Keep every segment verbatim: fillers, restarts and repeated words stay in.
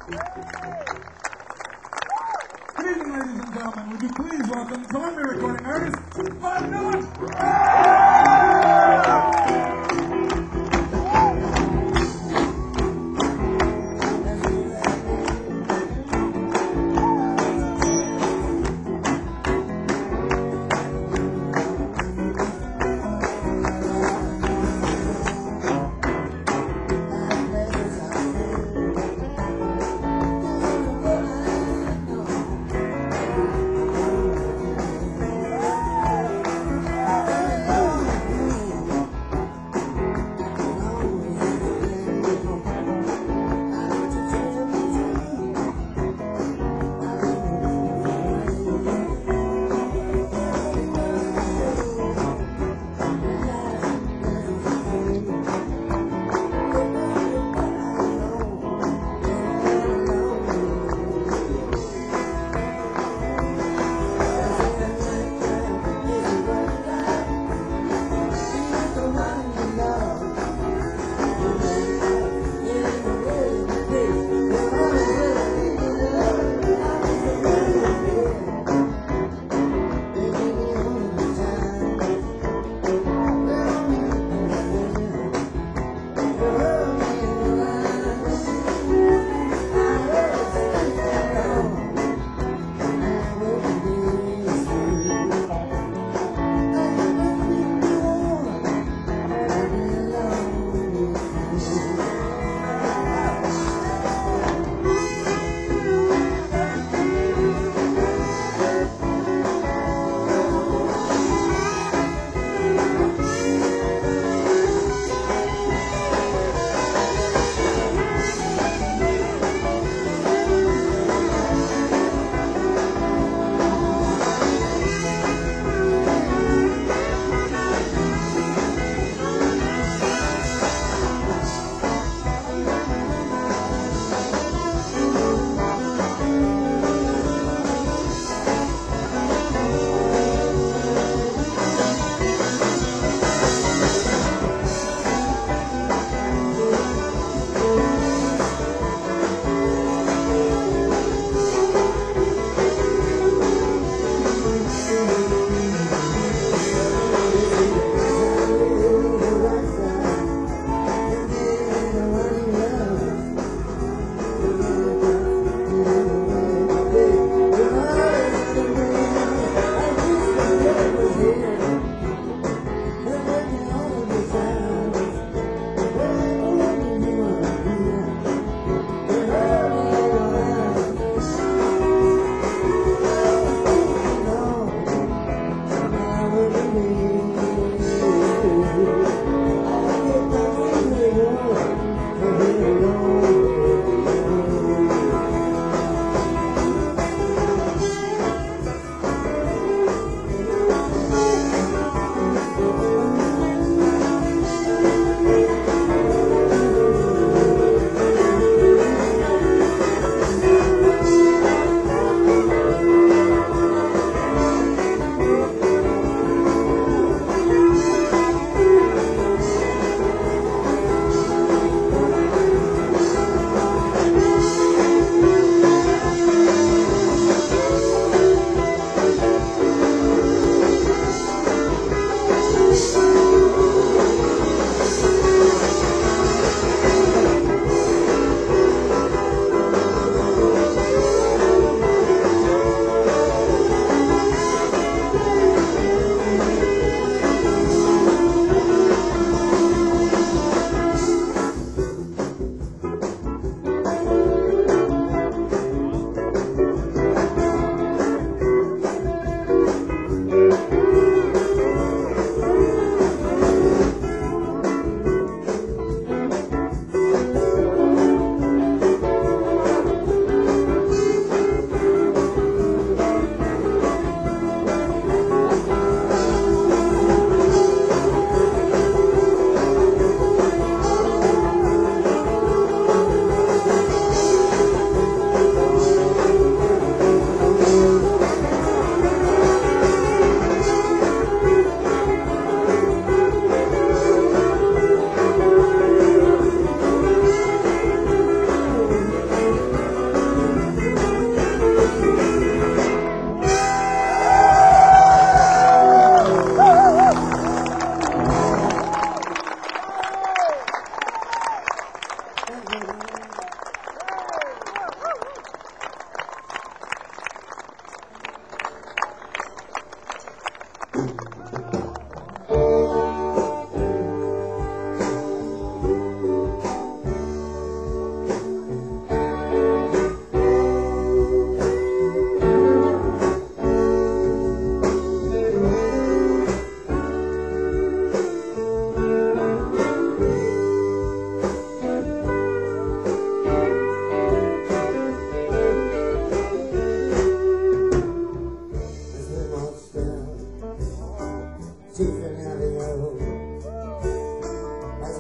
Good evening, ladies and gentlemen. Would you please welcome Columbia recording artist, Bob Miller?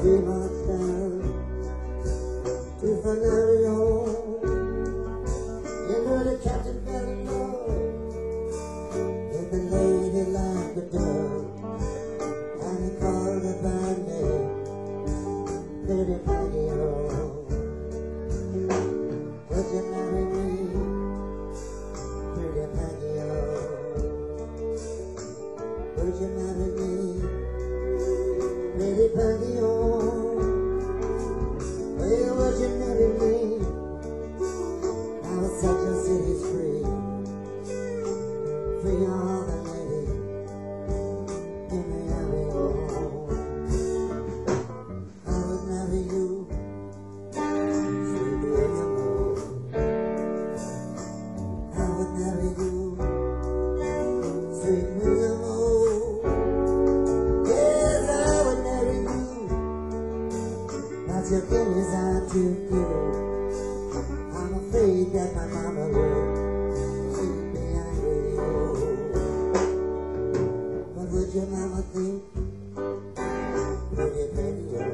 three months down to Fanario. You know the captain fell in love with the lady like a dove, and he called her by name, Pretty Peggy O. Would you marry me, Pretty Peggy O? Would you marry me, Pretty Peggy O? Well, would you marry me? Now such a city's free, free all the ladies, give me every home. I would marry you, sweet William O. I would marry you, sweet William O. Yes, I would marry you, but your fingers are too good. I'm afraid that my mama will keep me angry. What would your mama think? Pretty Peggy O.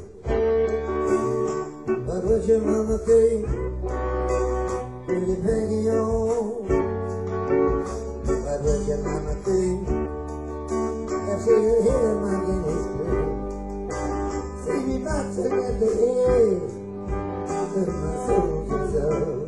What would your mama think? Pretty Peggy O. What would your mama think if she could hear my Guinness scream? See me bouncing at the edge of my soldier zone.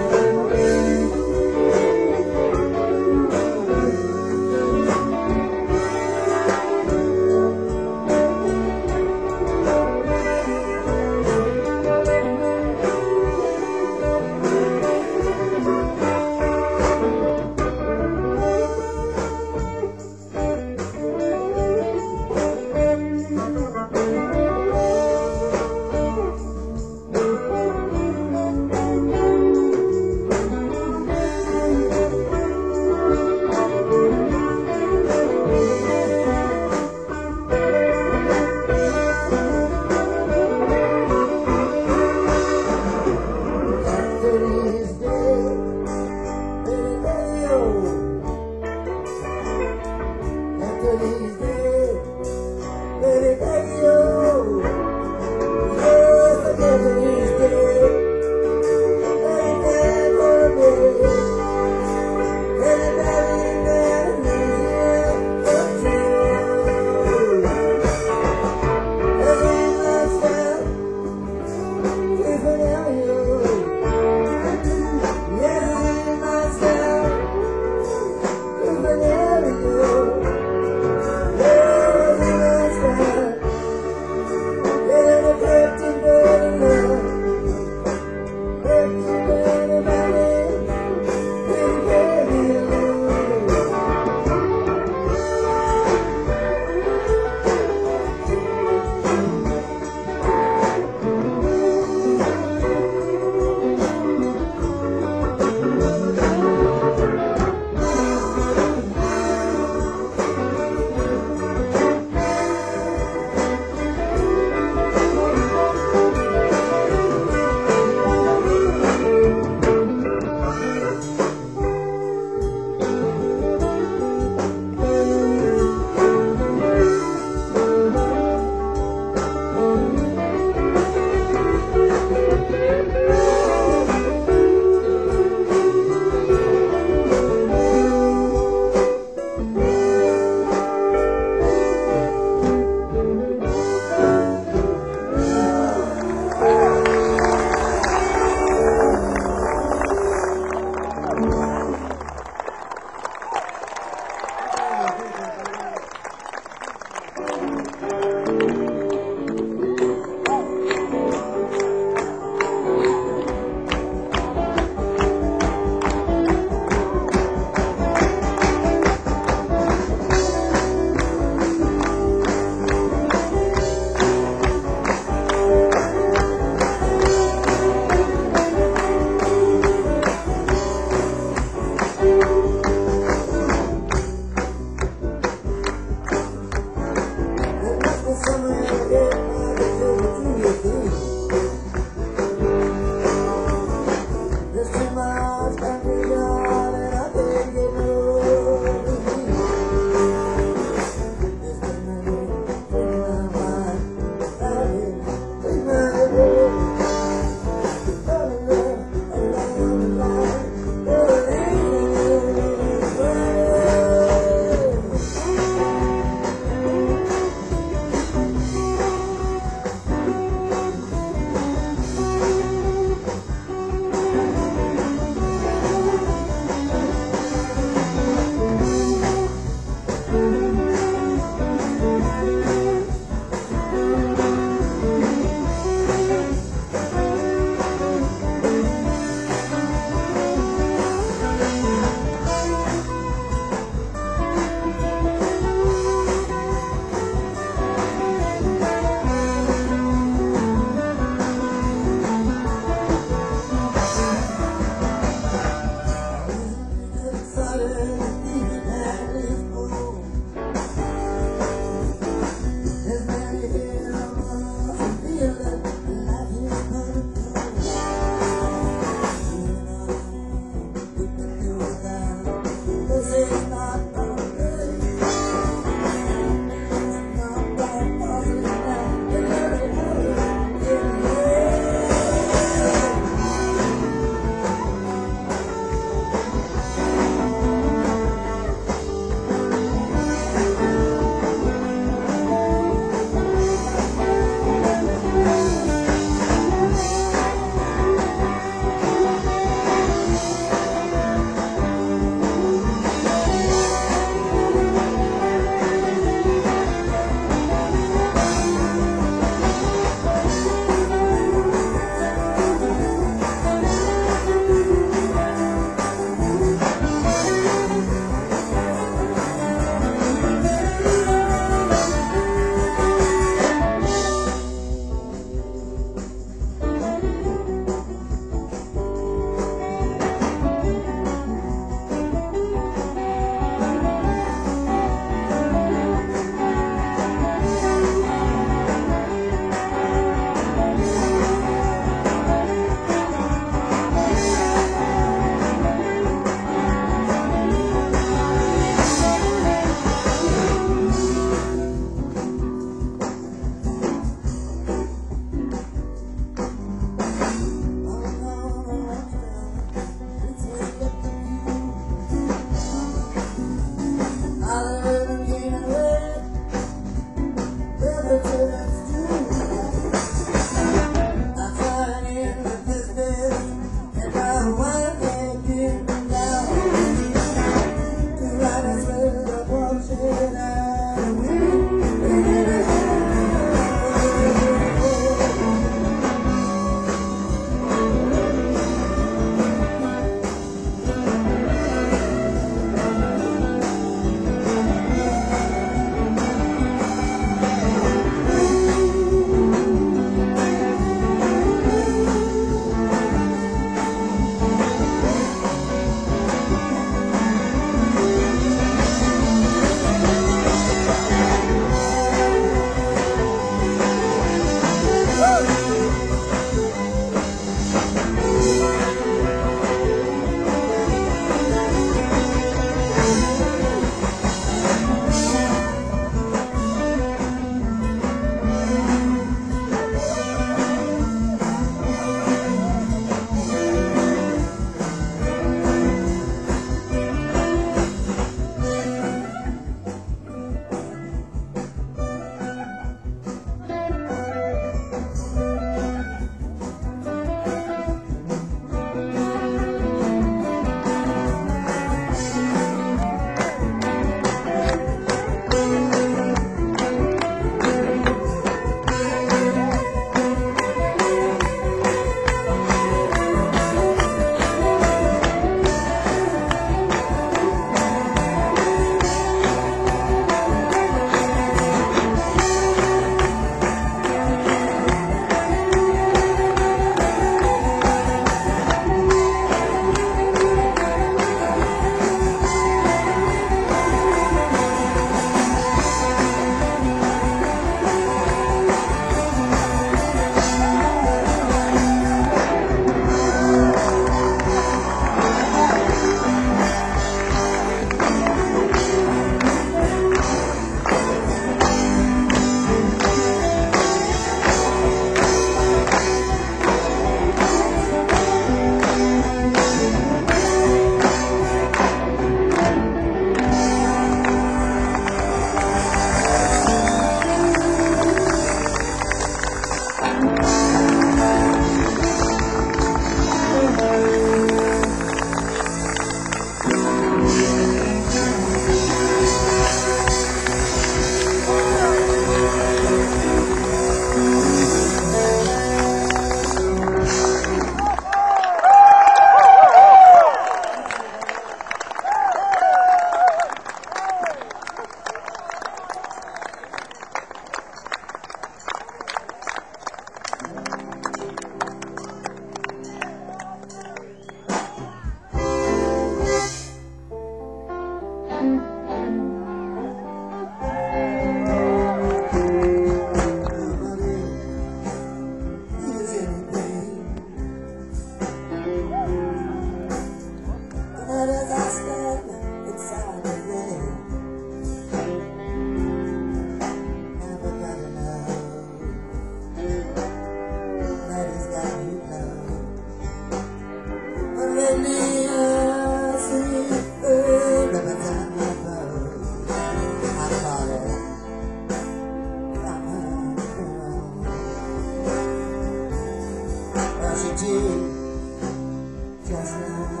did just now.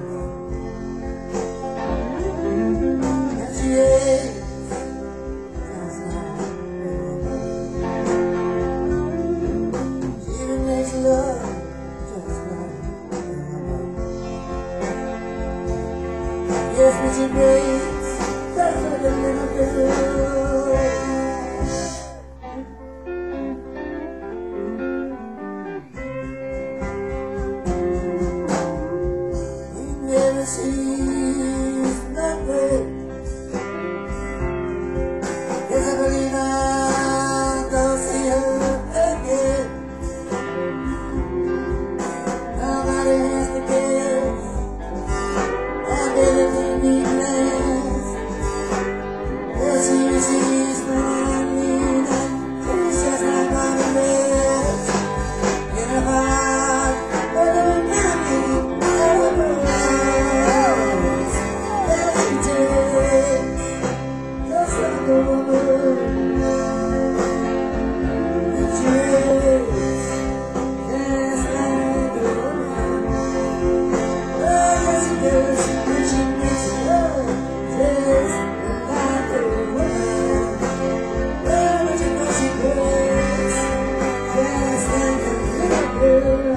And she ate just now. She even makes love just now. Yes, but she makes just like a little girl. Never sees nothing. Yes, I believe I'll go see her again. Nobody has to guess, and everything meaningless. Yes, she receives from me that she's just not gonna miss. In her heart, but the memory never. Just like a woman, the dress, just like a woman. Oh, yes, she does, and she makes love just like a woman. Oh, but you know she does, just like a little girl.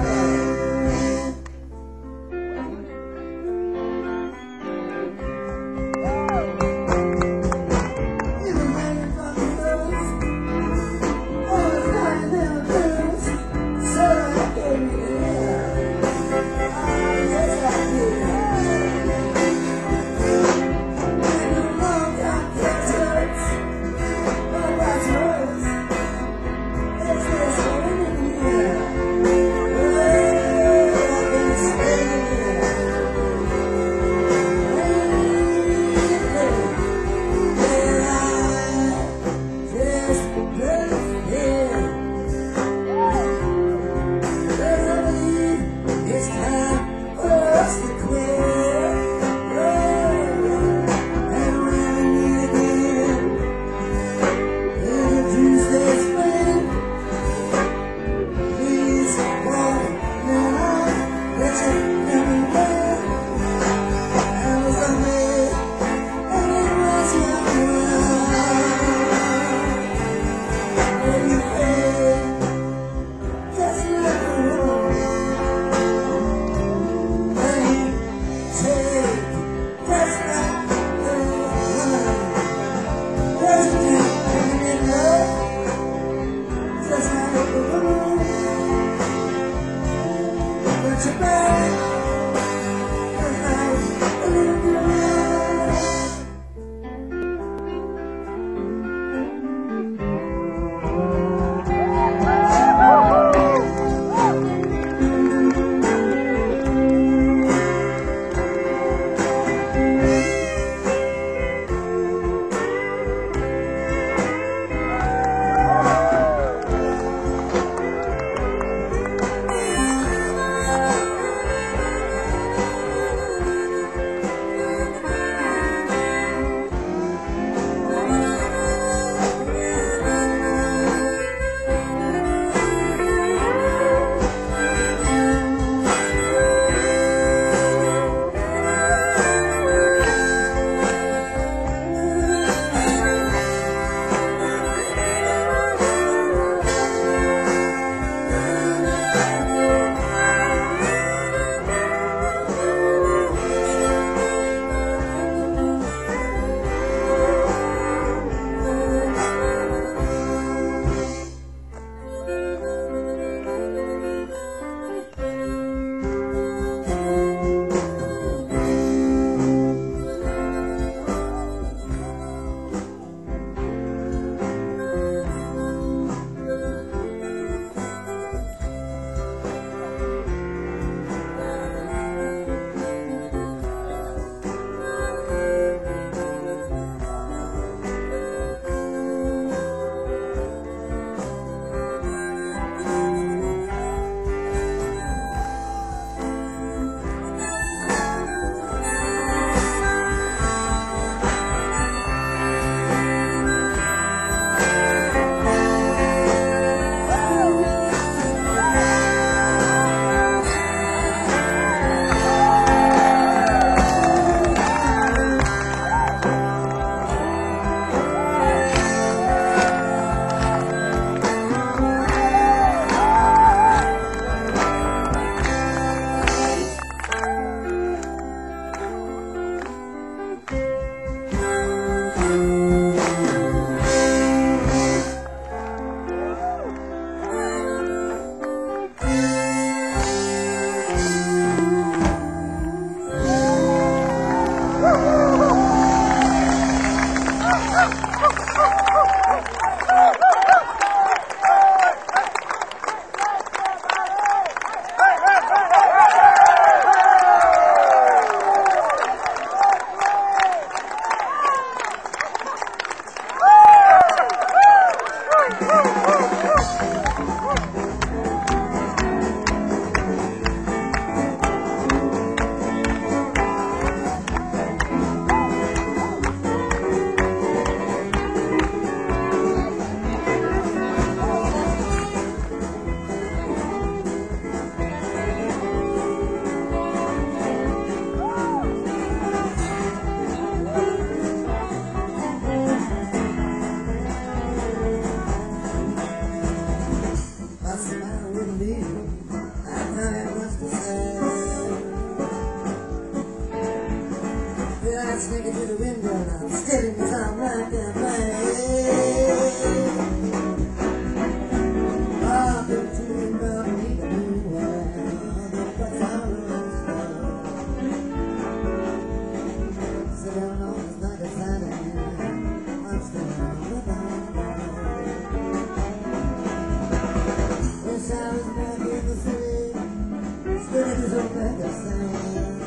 look at this old man that's sound.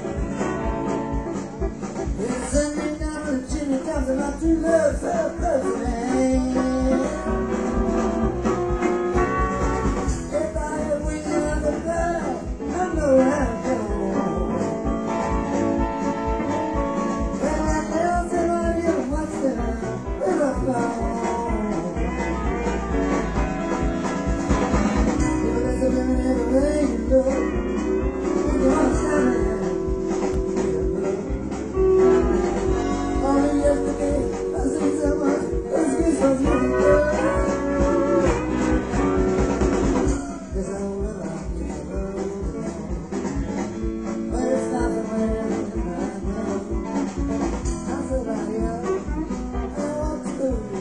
It's Sunday down on the chimney tops and my true love fell close man. If I had wings like a bird, I know where I'm going. When I tell somebody else what's down, where I'm going. You know, there's a living in the rain, you know. You know, I'm standing. Only yesterday, I seen someone, let's get some money, girl. There's a river, there's a road, but it's not the way I know. I said, I am, I want to.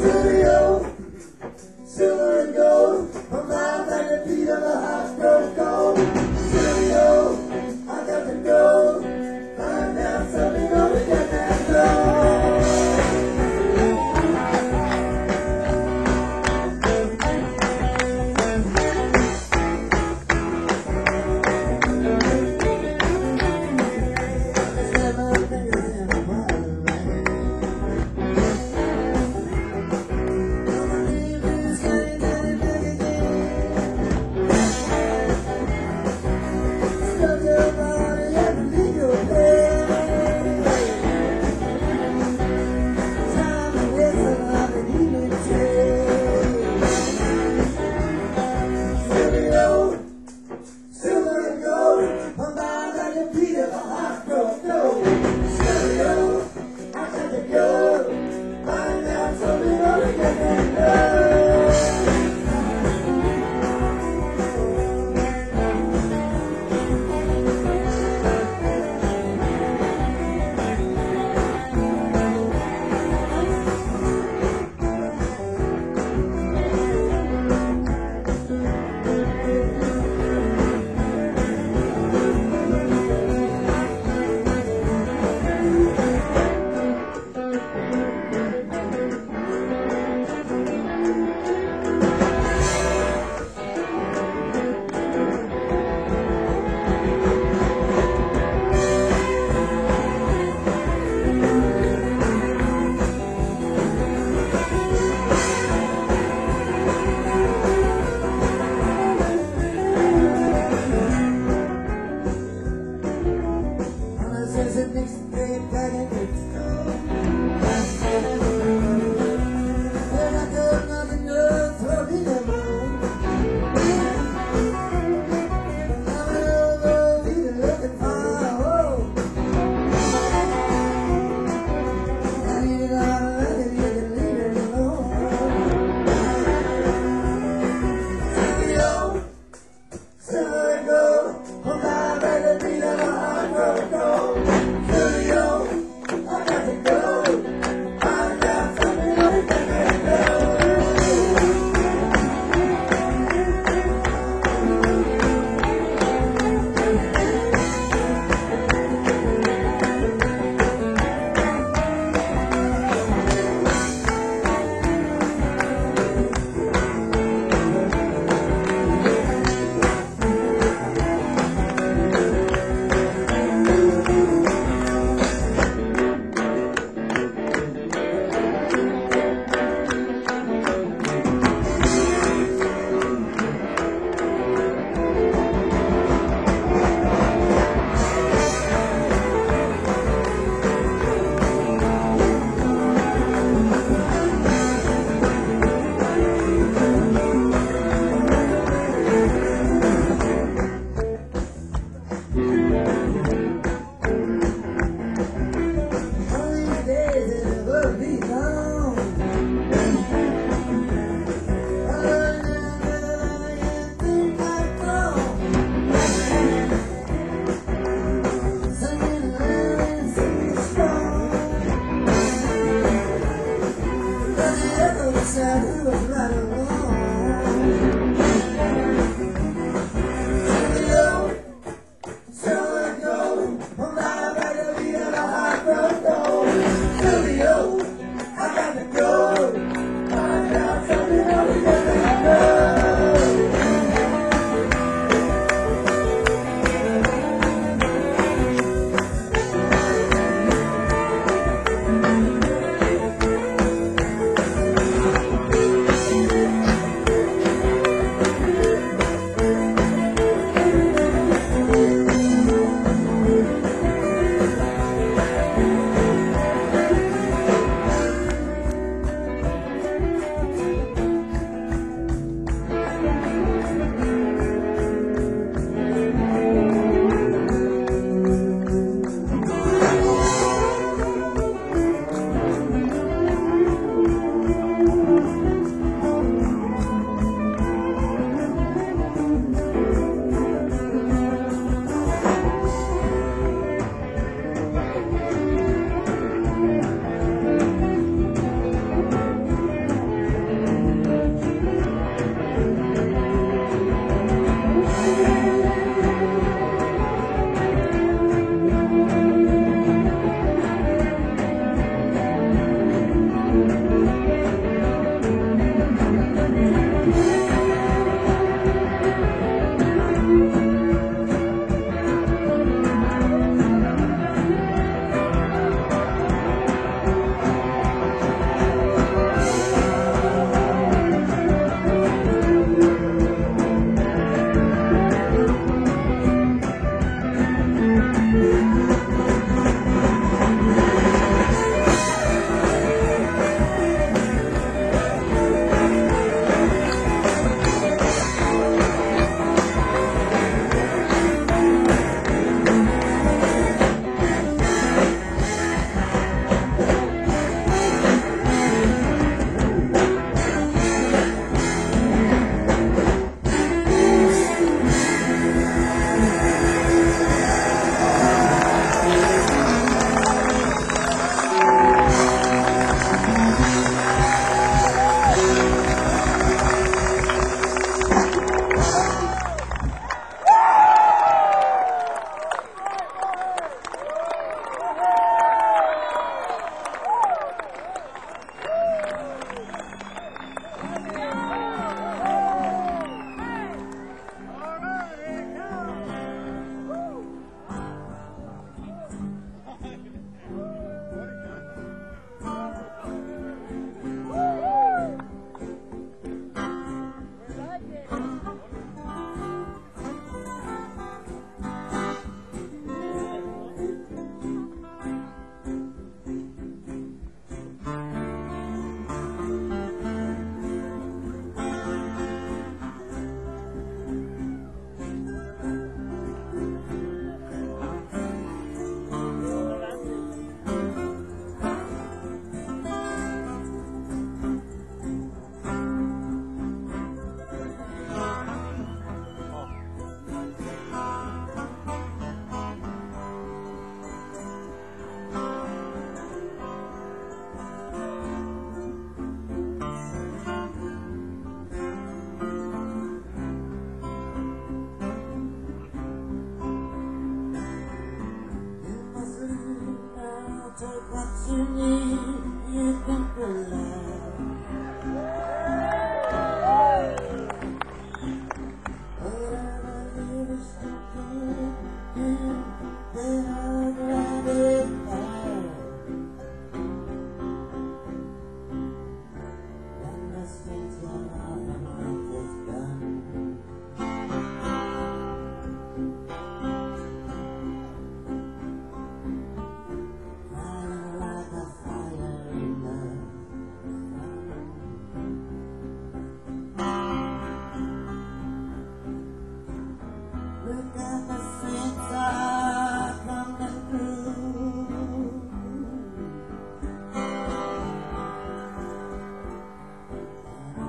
Studio, silver and gold, I'm live like the beat of a hot stove cold. Studio, I got to go, find out something gonna get that glow.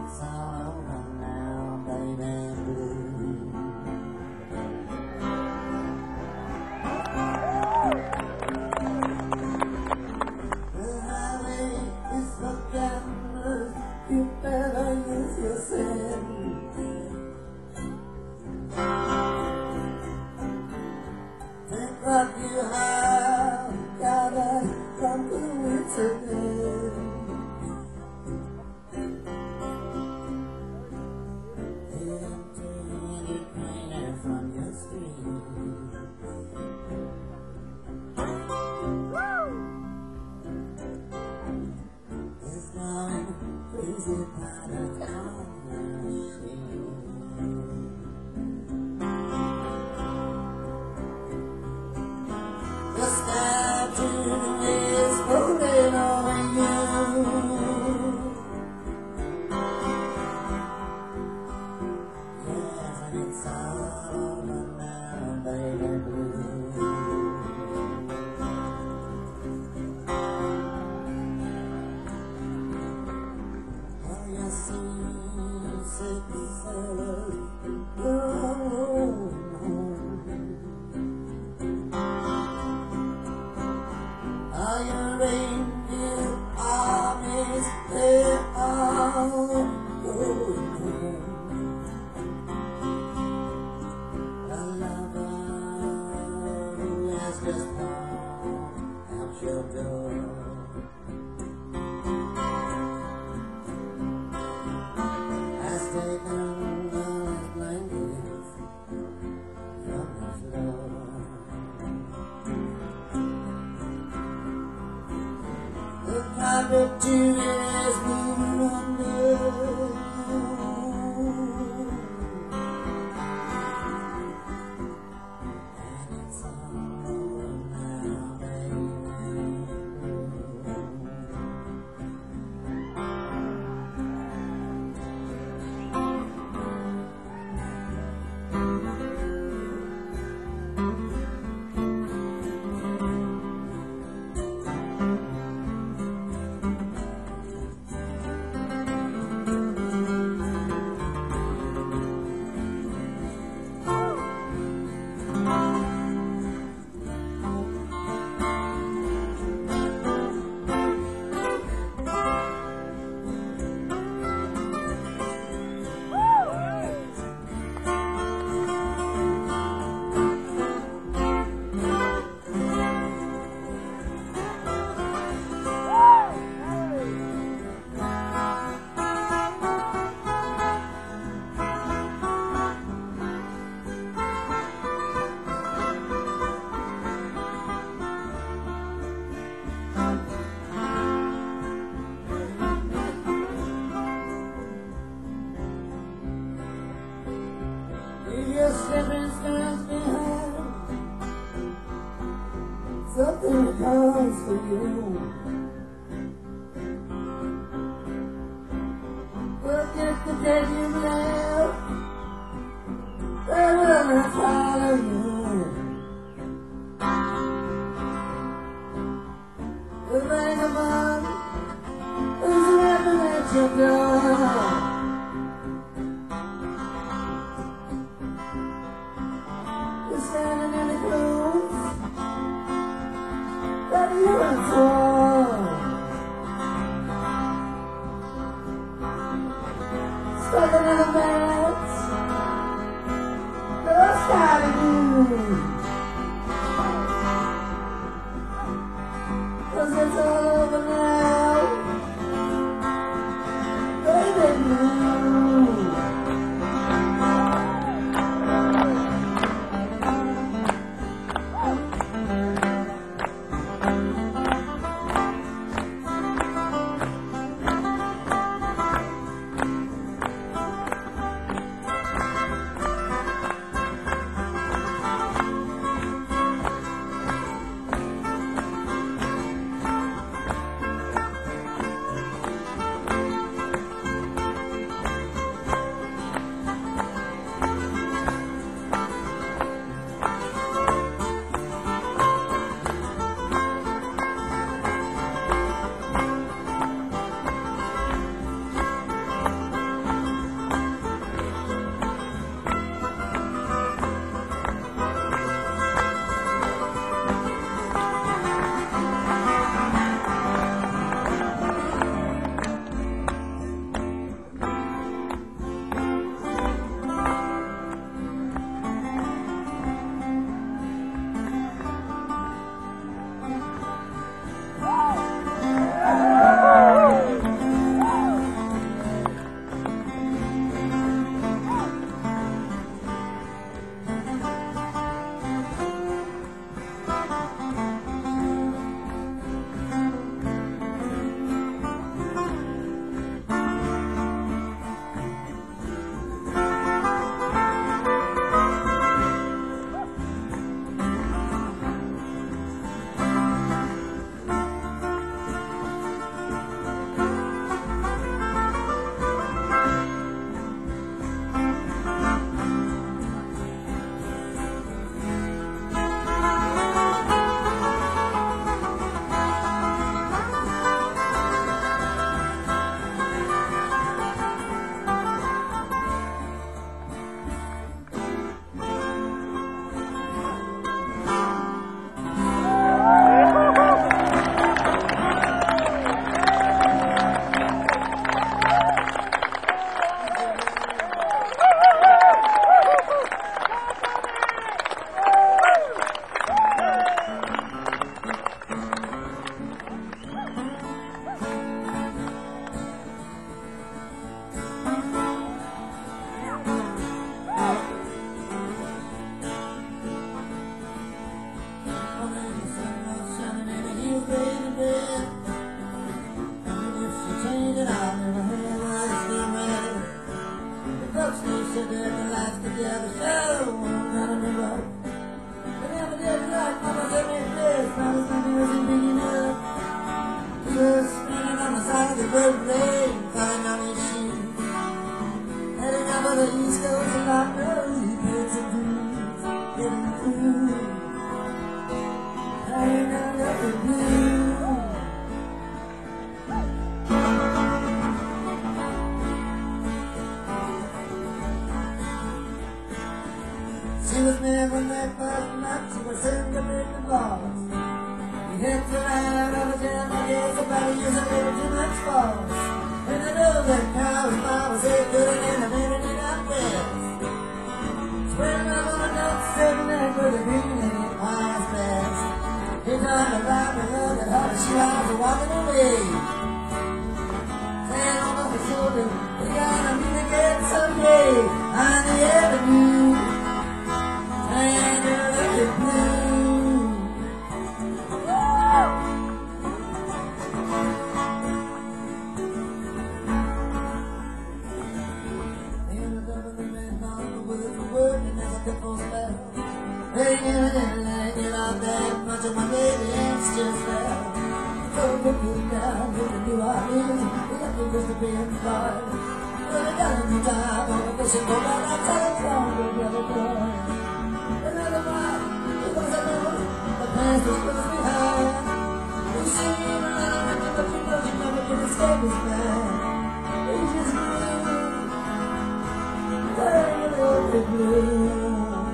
it's all over now, baby blue. The highway is for gamblers, you better use your sense. Think what you have, gotta come to it again. The tears moving under and it's all over now, baby. Your slipping stands behind something comes for you. Forget the day you left, they will not follow you. The vagabond is rapping at your door. Standing in the clothes that you were for, stuck in the beds, just out of you, 'cause it's all over now, baby blue. upstairs, shut the lights together, show, none of the road. I never did like Mama said me this, I was thinking it wasn't big enough. Just standing on the side of the road, lane, cutting on his shoes. Heading up on the East Coast, and I know he paid some dues, getting through. I ain't got nothing new. She was there when they first met, she was in the big boss. We hit the line of a jam, I guess about a year's a little too much force. And I know that car was mine was eight good and a minute and up west. Sweating up on the notes, sitting there with a green and it pious best. He turned around and looked at her, she was walking away. Hand on her shoulder, we gotta meet again someday on the avenue. And you're looking blue. Ended up with a man on the word for word, and that's a pickle spell. Hey, you didn't get out that much of my baby, it's just there. So looking down, looking through our ears, looking just to be inside. Well, I got a new job on a fishing boat, and I tell it down to the other boy. Another while, it was a know, the past was close behind. You see me around, but you know you never can escape this man. You just knew, where you look at blue.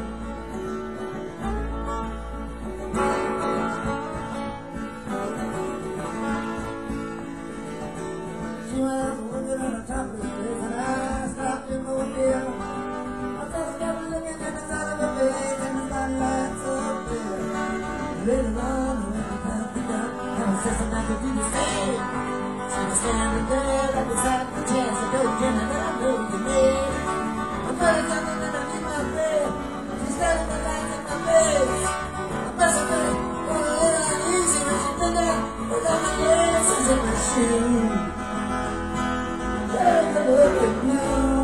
She was looking on the top of the stairs, and I stopped in the window. I just kept looking at the side of her face, and the spotlight's up there. Later on, when I found the gun, I was just not to do the same. She was standing there right beside the chair, so don't get it, I know you made. I'm running something underneath my bed. She's staring the lights in my face. I must have been going a little uneasy when she did that, with all my answers in my shoes. There's a look at blue.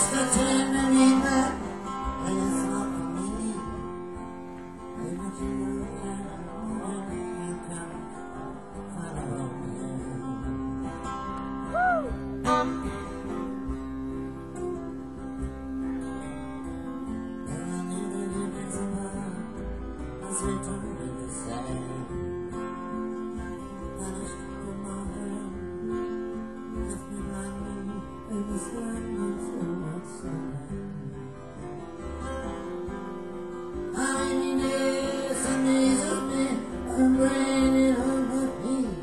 Mister Tambourine Man, when it's not for me, when I do that, you come follow me. And I knew that it was love, as we turned to the sand. And I struck on my hand, left me lying in the sand until what's how many days and days of me I'm raining on my feet.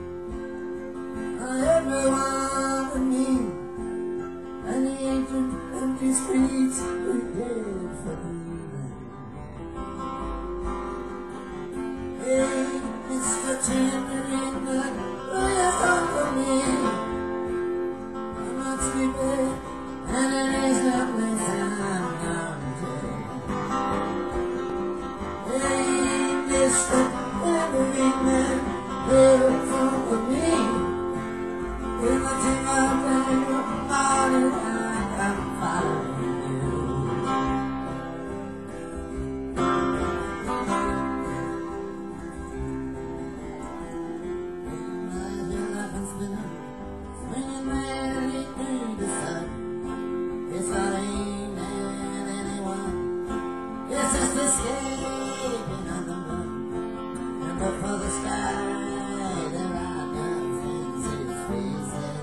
Everyone of me and the ancient empty streets we paid for leaving. Hey, Mister Tambourine Man, will you come for me? I'm not sleeping and it is not my time down to. Hey, Mister Tambourine Man, will you come for me? When I take my time, body, I'm following you. My head like a spinner, swinging merrily through the sun. Yes, I ain't mad at anyone. Yes, just escaping on the run. And up for the sky, there are dolphins in spaces.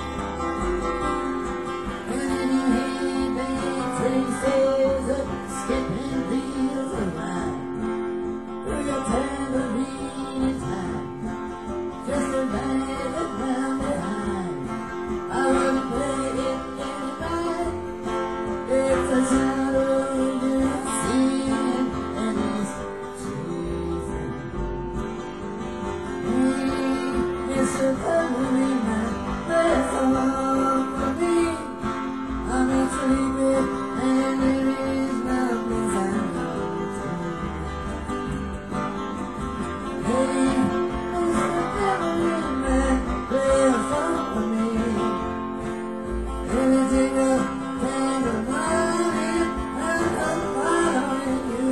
And in your head, big traces of skipping wheels of ride. Through your tambourine time, just a bag of ground behind. I wouldn't play it anybody. It's a shadow you're seeing, and it's choosing. Mister Tambourine Man, there's a lot for me. I'm not sleeping, and there is nothing I know to. Hey, Mister Tambourine Man, there's something for me. Anything else can go money, and I'm following you.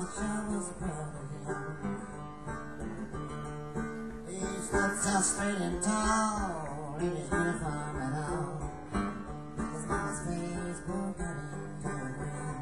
much I was proud of him. He stood so straight and tall in his uniform and all. His mama's face broke out into a grin.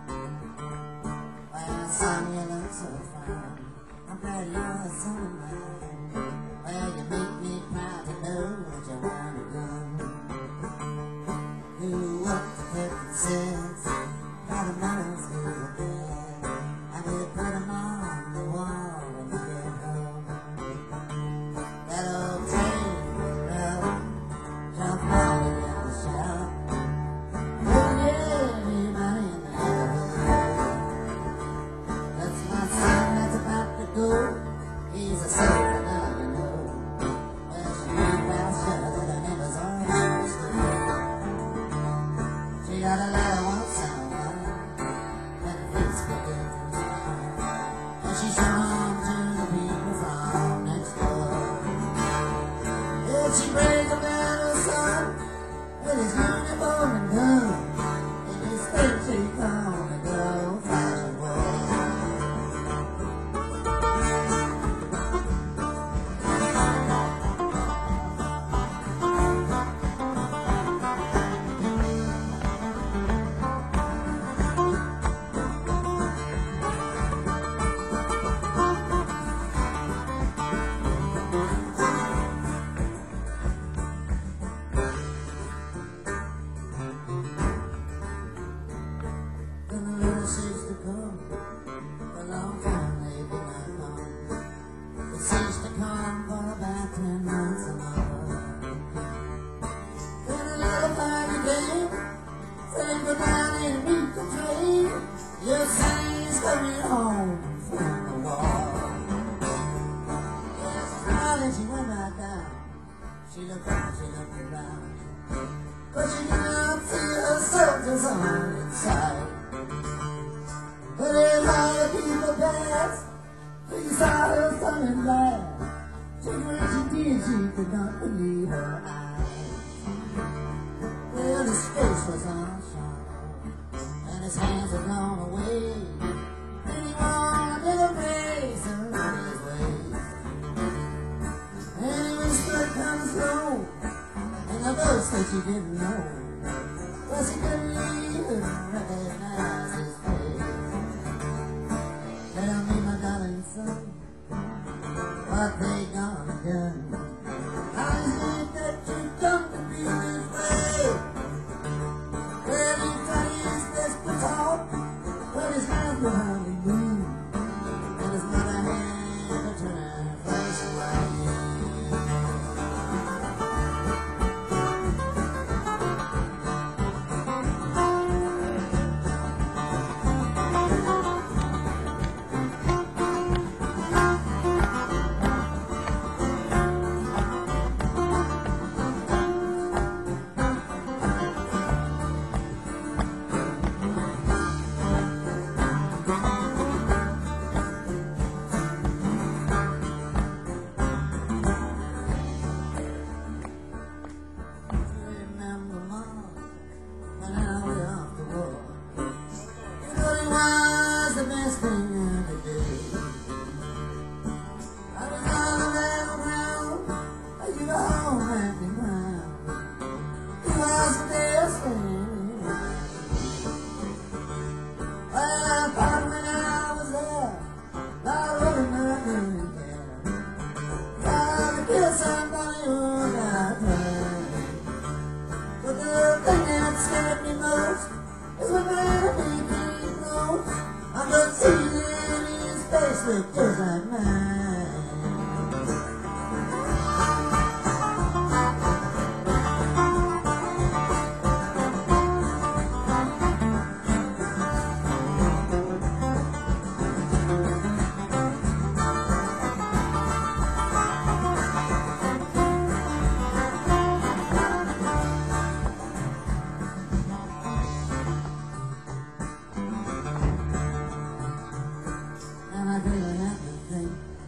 Well, son, you look so fine. I'm glad you're the son of mine. Well, you make me proud to know that you want a gun. You worked the fifty cents, got a man's good again. I will put 'em on the wall when you get home. That old train, well, jump out in the shop. Oh yeah, anybody in the neighborhood. That's my son that's about to go. He's a soldier now, you know. Well, she ain't well sure that her name is on the street. She got a letter once someone, and her face began to smile. And she showed 'em to the people from next door. Yeah, she brings a man her son with his uniform and gun. In his face she called the good old-fashioned war. Then the letter seems to come. For a long time they did not come. It seems to come for about ten months or more. Then a little party came, saying go down and meet the train. Your son's coming home from the war. Yes, darling, she went right down. She looked up, she looked around, but she did not see her soldiers on inside. But as all the people passed, she saw her son and laughed. Just when she did, she could not believe her eyes. Well, his face was all sorrow, and his hands were blown away. And he wanted a place around his waist. And he whispered kind of slow, and the voice that she didn't know, well, she couldn't even recognize his face. Tell me, my darling son, what they gonna do? How is it that you come to be this way? Well, he tries desperate talk, but his hands behind the moon, and his mother had to turn her face away. Remember, Mom, when I was off the war, you know it was the best thing I could do. I was on the battleground, you were home acting proud. You was the best thing. Well, I thought when I was there, I wouldn't have done care. Trying to kill somebody who got hurt. But the thing that scared me most is when my enemy came close. I could see that his face looked just like mine. And I didn't have to think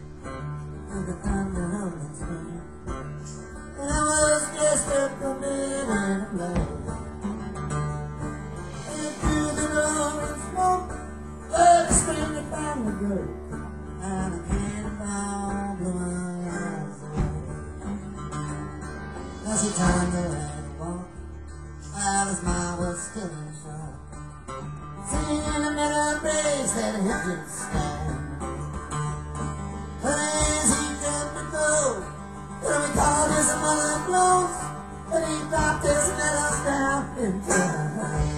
around the girl, and I can't now blow my eyes away. Now she turned around and walked, while his mind was still in shock, singing in the middle of place that he could stand. But as he turned to go, when we called his mother close, and he dropped his medals down into her hand.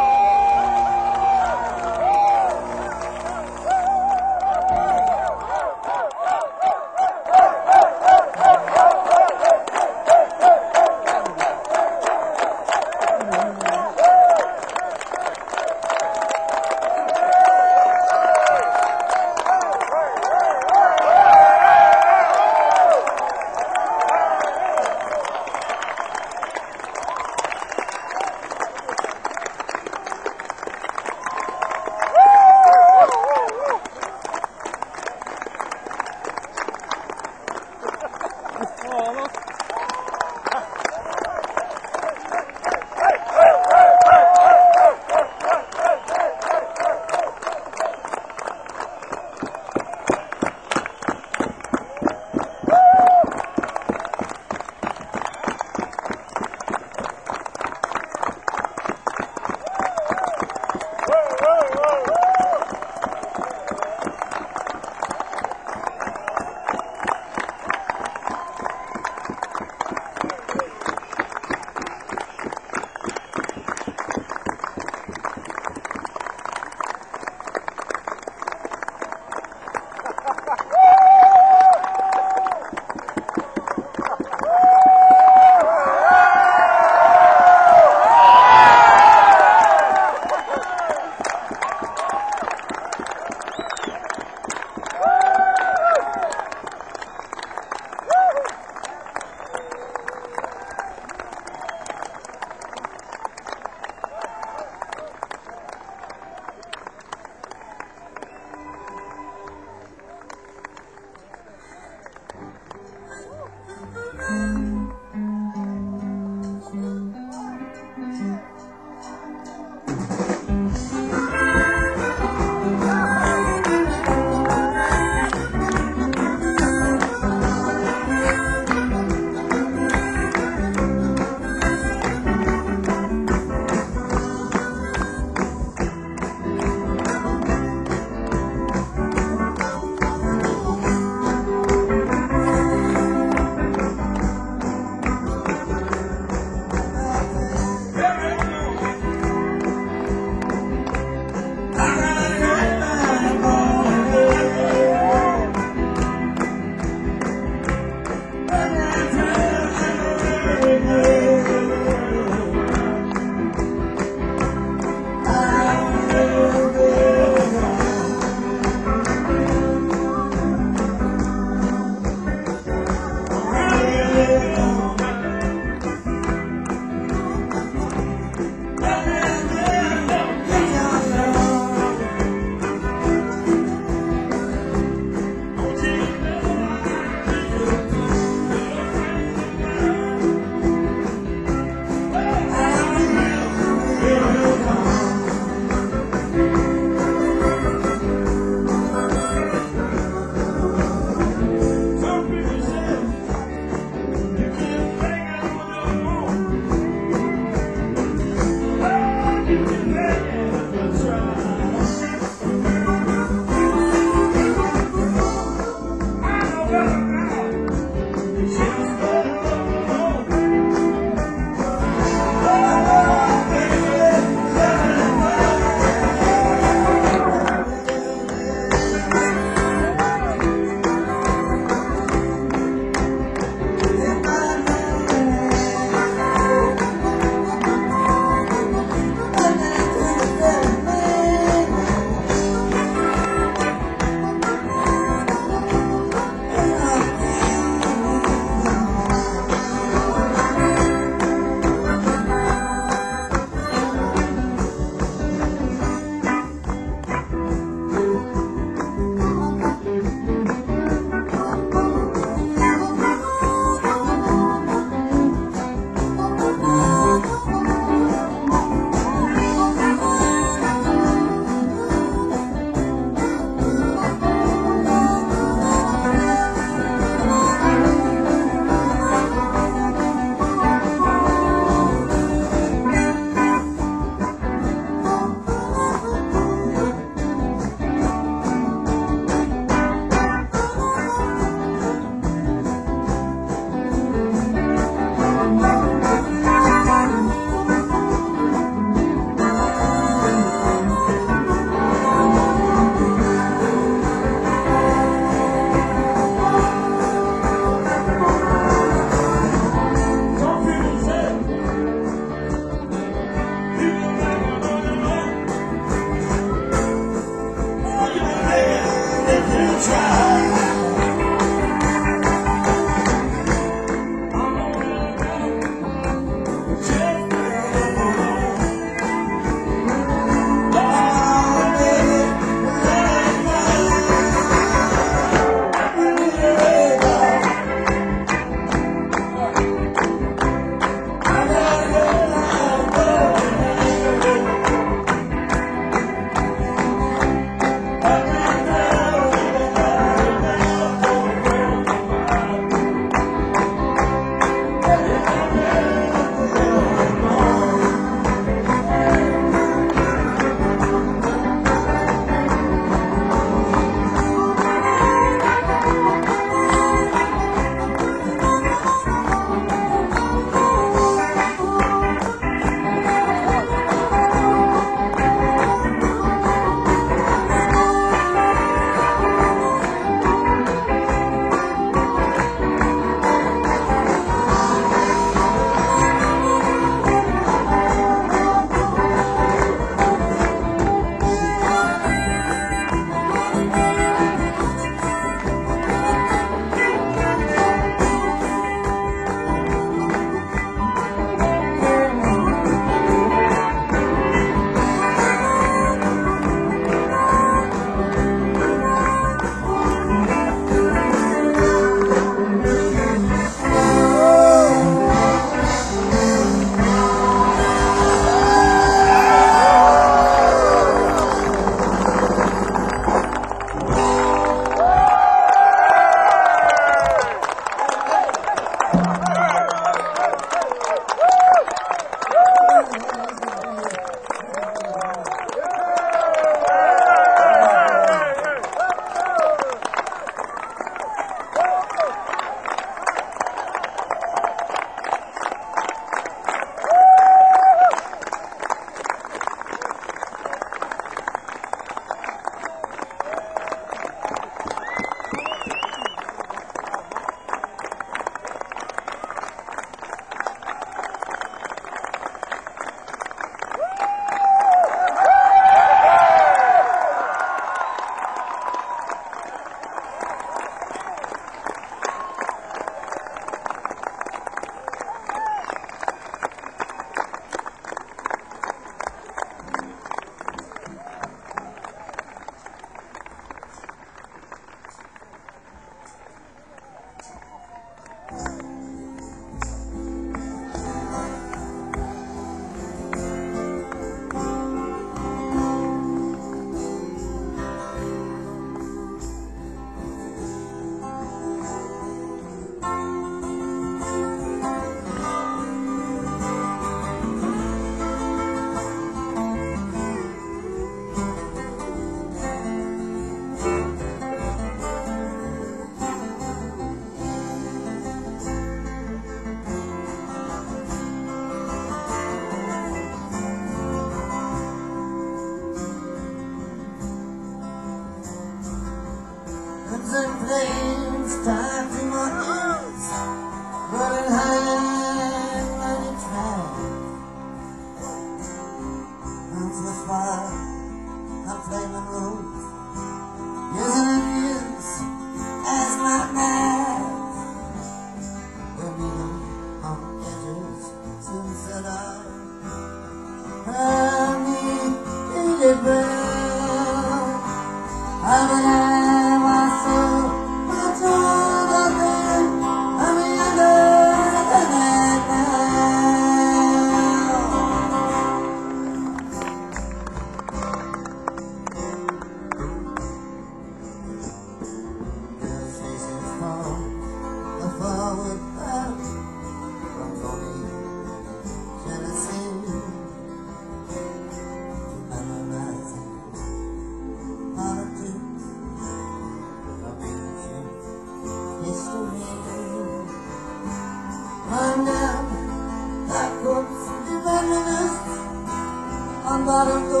gotta go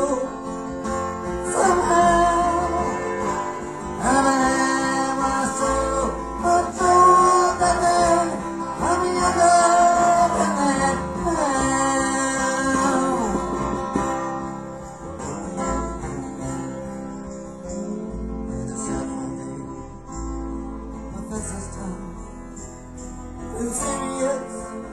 somehow. And I was so much older then, I'm younger than that now. And it's sad for me, my first time, and serious.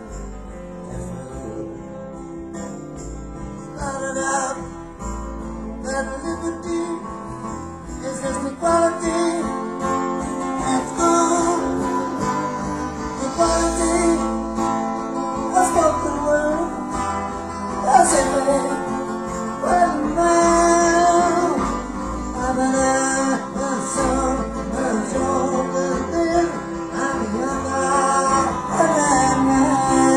Started out that liberty is just equality. It's good, equality, a spoken word, that's it, babe. Well, now, I'm an answer, I'm older than I'm younger than now.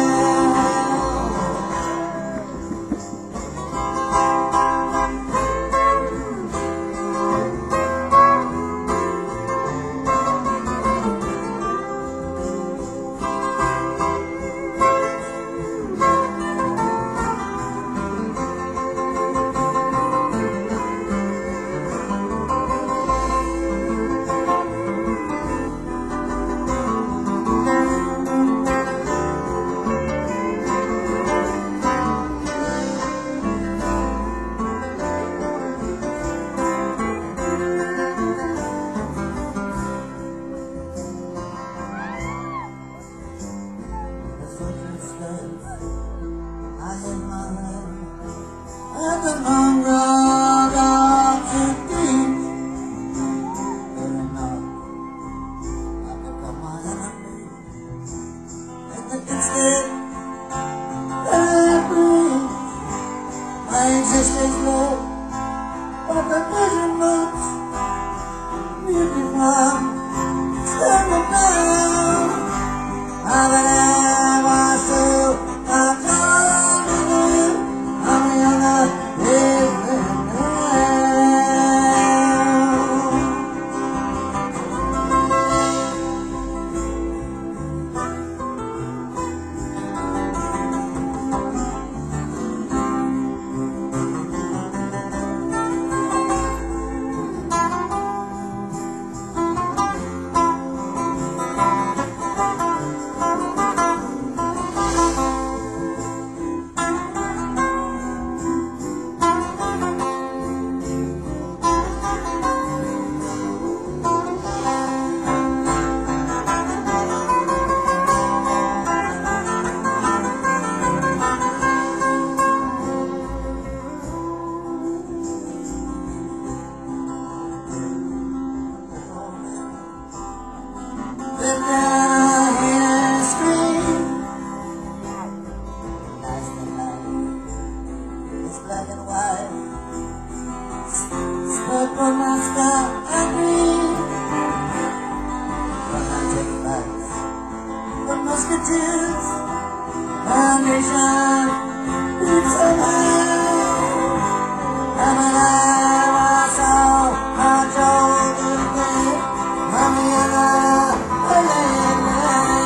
I in my hand, and the long road of empty. Very now, I become my enemy, and the instant that I breathe, my existence low, but the measurements really from standing down. I'm an hour so I'm older, I'm younger than now. Then I hear a scream. Last night, it's black and white. Smoke from my sky and green. When I take flights from musketeers, our nation beats somehow. And when I saw my children dead, I'm younger than now.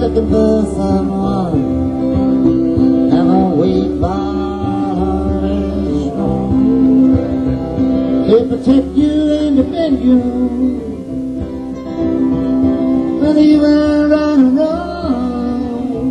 looking for someone, never wait for to protect you and defend you, whether you were right or wrong.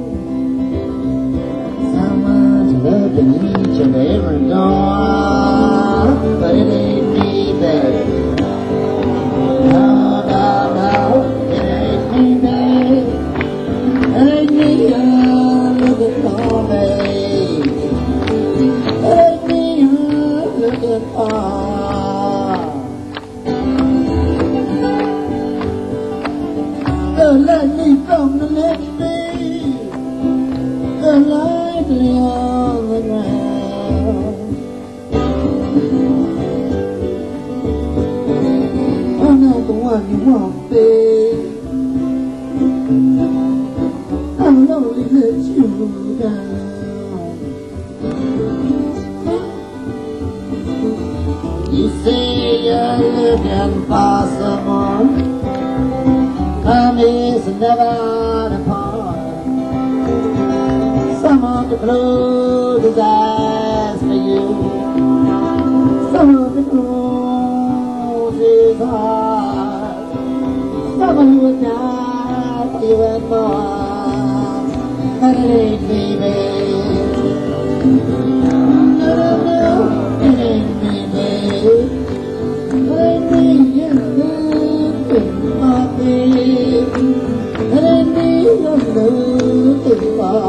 Someone to love in each and every door, but it ain't me, baby. No, no, no, it ain't me, baby. It ain't me you're looking for, baby. It ain't me you're looking for. Let me from the next day, the lightly on the ground. I'm not the one you want, babe. I'll only let you down. You say you're looking for someone, promise never depart. Someone to close his eyes for you, someone to close his heart, someone who would die for you and more. But it ain't me, babe. No, no, no, it ain't me, babe. It ain't me, you're looking for, babe. It ain't me you're looking for.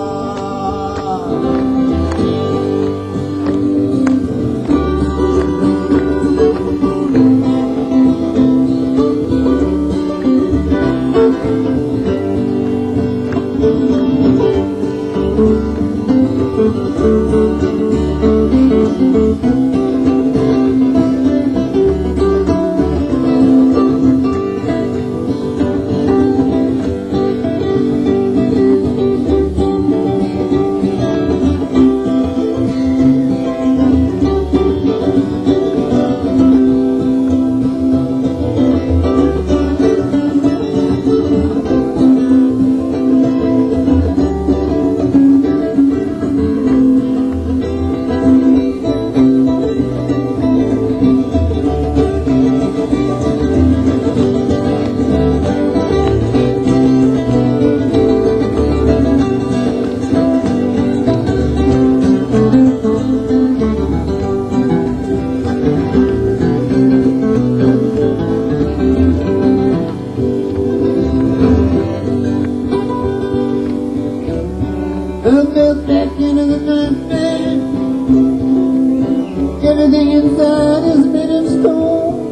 Everything inside is made of stone.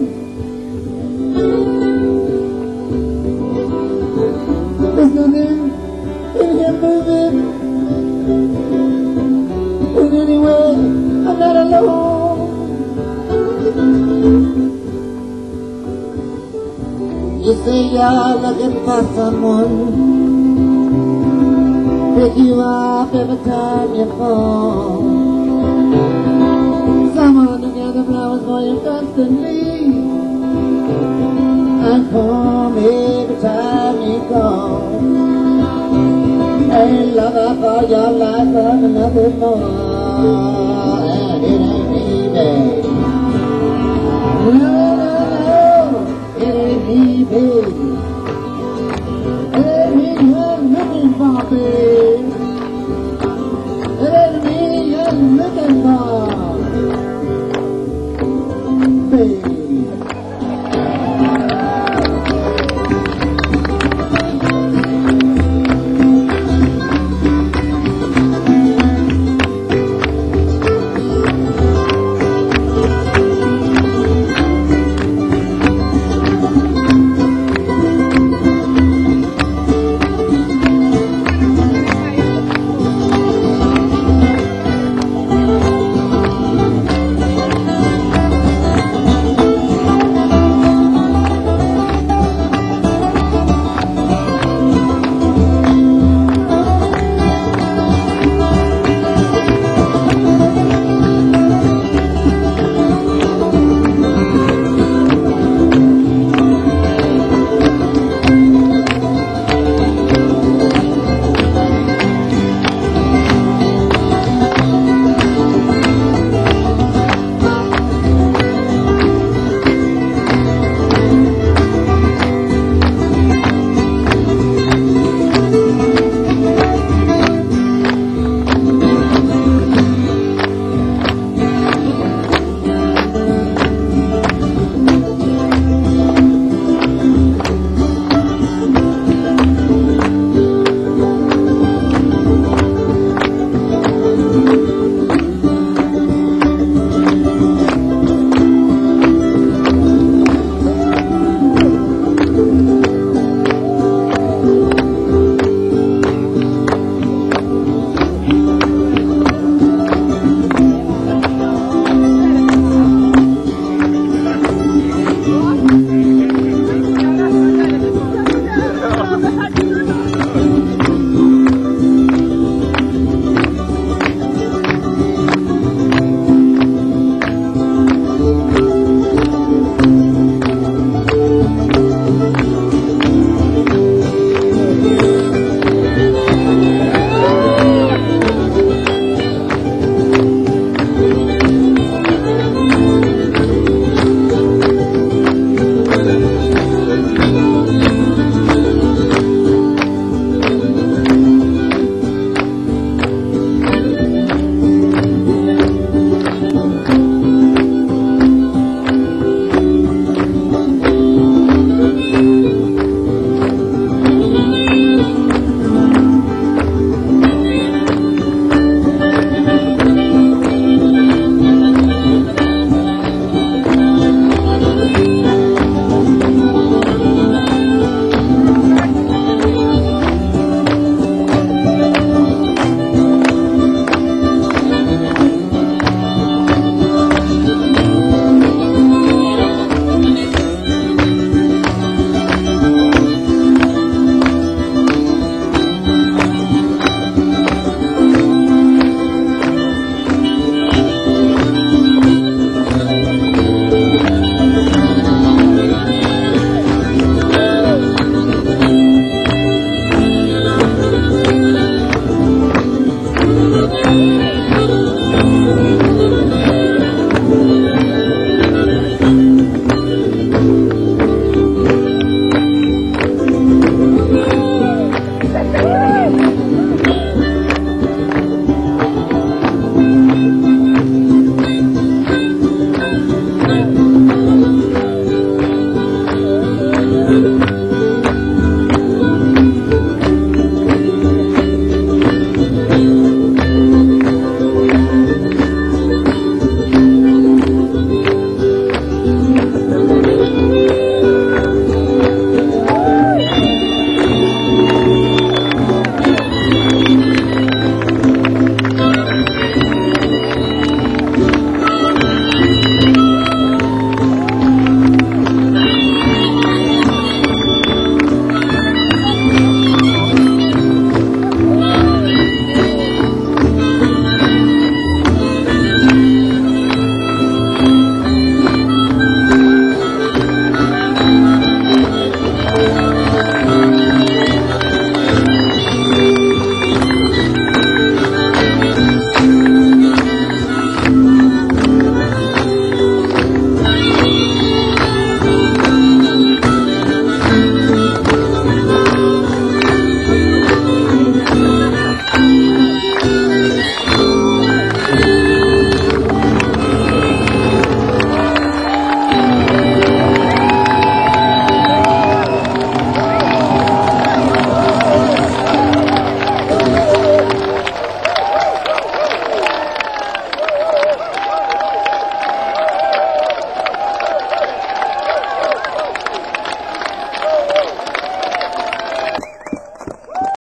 There's nothing in here moving. And anyway, I'm not alone. You say you're looking for someone, pick you up every time you fall. Someone to gather flowers for you constantly, and come every time you call. Hey, lover for your life and nothing more.